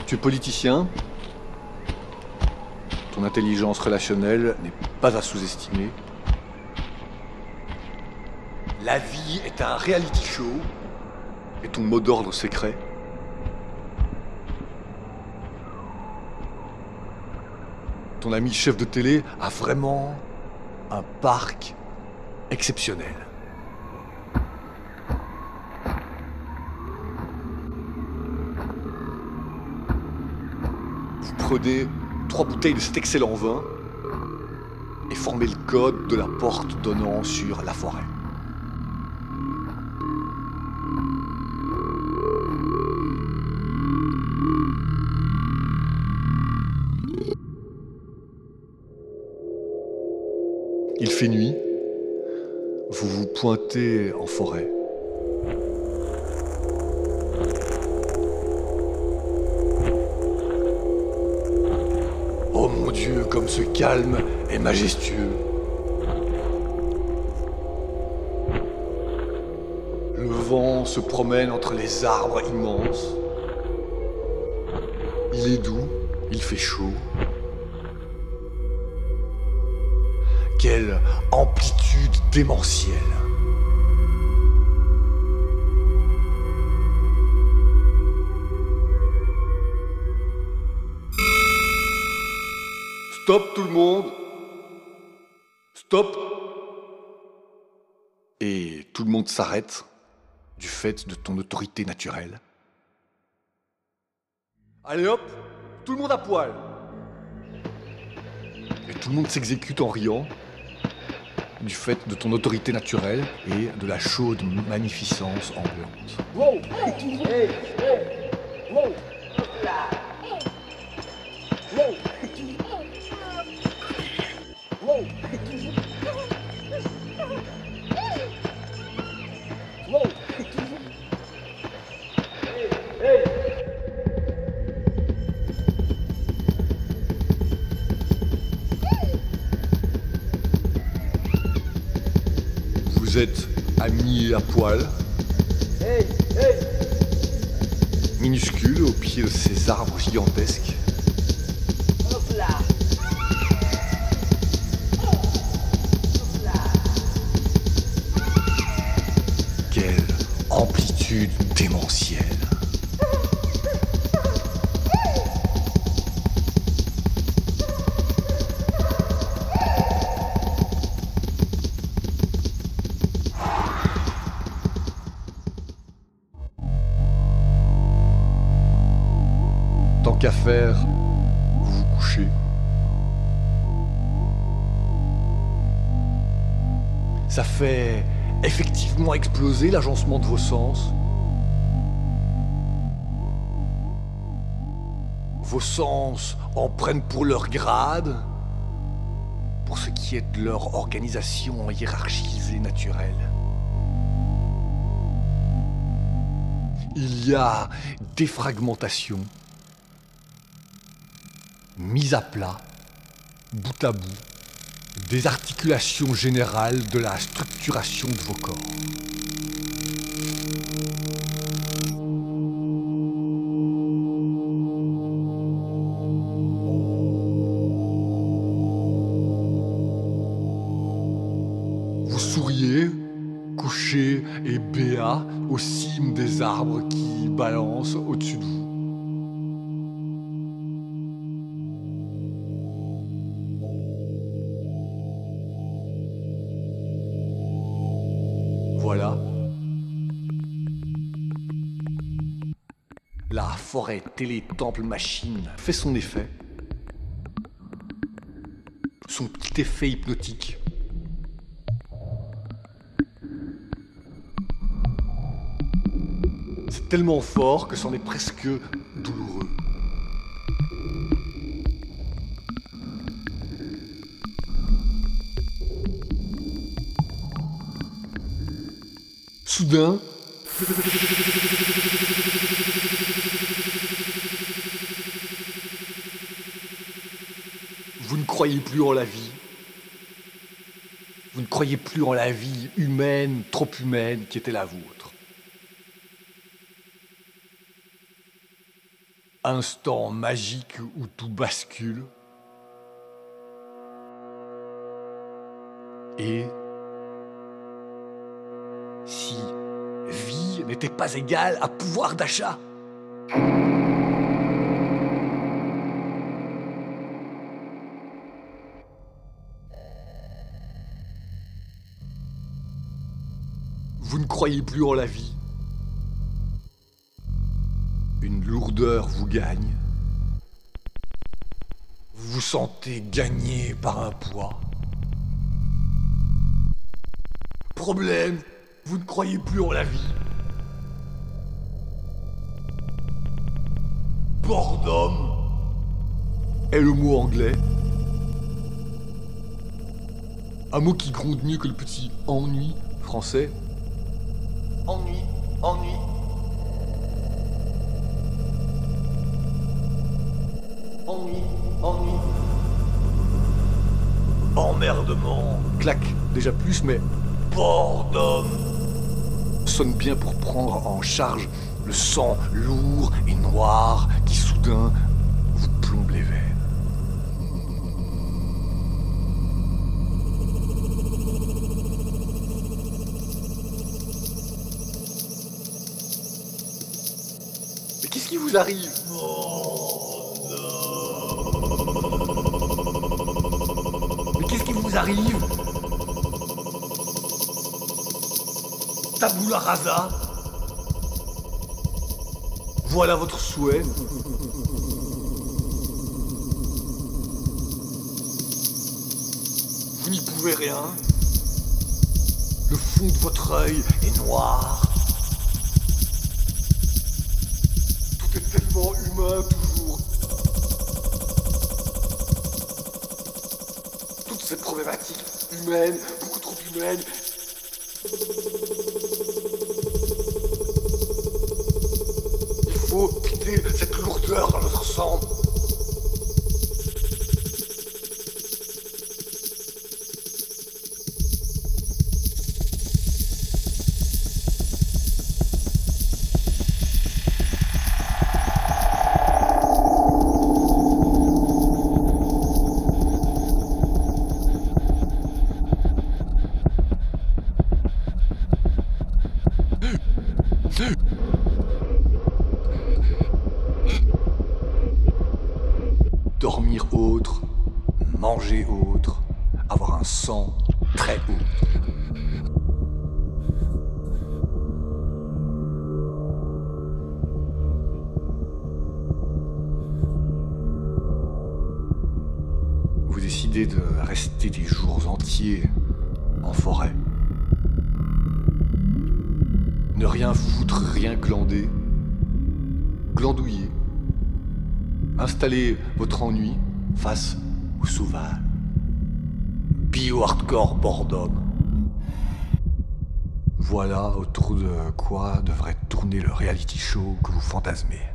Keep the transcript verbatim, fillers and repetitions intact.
Tu es politicien. Ton intelligence relationnelle n'est pas à sous-estimer. La vie est un reality show et ton mot d'ordre secret. Ton ami chef de télé a vraiment un parc exceptionnel. Vous prenez trois bouteilles de cet excellent vin et formez le code de la porte donnant sur la forêt. Il fait nuit, vous vous pointez en forêt. Oh mon Dieu, comme ce calme est majestueux. Le vent se promène entre les arbres immenses. Il est doux, il fait chaud. Quelle amplitude démentielle! Stop tout le monde! Stop! Et tout le monde s'arrête du fait de ton autorité naturelle. Allez hop, tout le monde à poil! Et tout le monde s'exécute en riant du fait de ton autorité naturelle et de la chaude magnificence ambiante. Wow! Hey! Hey! Wow! Wow! Wow! Wow! Hey! Hey! Vous êtes amis à poil, Hey! Hey! minuscules au pied de ces arbres gigantesques. Hop là! Quelle amplitude démentielle! Tant qu'à faire, vous vous couchez. Ça fait effectivement exploser l'agencement de vos sens. Vos sens en prennent pour leur grade, pour ce qui est de leur organisation hiérarchisée naturelle. Il y a défragmentation, mise à plat, bout à bout, désarticulation générale de la structuration de vos corps. Vous souriez, couché et béat aux cimes des arbres qui balancent au-dessus de vous. Voilà. La forêt télé-temple-machine fait son effet. Son petit effet hypnotique. C'est tellement fort que c'en est presque douloureux. Soudain, vous ne croyez plus en la vie. Vous ne croyez plus en la vie humaine, trop humaine, qui était la vôtre. instant magique où tout bascule. Et si vie n'était pas égale à pouvoir d'achat? Vous ne croyez plus en la vie. Une lourdeur vous gagne. Vous vous sentez gagné par un poids. Problème, vous ne croyez plus en la vie. Boredom est le mot anglais. Un mot qui gronde mieux que le petit ennui français. Ennui, ennui. Ennui, ennui. Emmerdement. Claque, déjà plus, mais boredom sonne bien pour prendre en charge le sang lourd et noir qui soudain vous plombe les veines. Mais qu'est-ce qui vous arrive? Mais qu'est-ce qui vous arrive? Tabula rasa. Voilà votre souhait. Vous n'y pouvez rien. Le fond de votre œil est noir. Tout est tellement humain toujours. Toutes ces problématiques humaines, beaucoup trop humaines. Il faut quitter cette lourdeur dans notre sang. Dormir autre, manger autre, avoir un sang très autre. Vous décidez de rester des jours entiers en forêt. Ne rien foutre, rien glander. Glandouiller. Installez votre ennui face au sauvage. Bio-hardcore boredom. Voilà autour de quoi devrait tourner le reality show que vous fantasmez.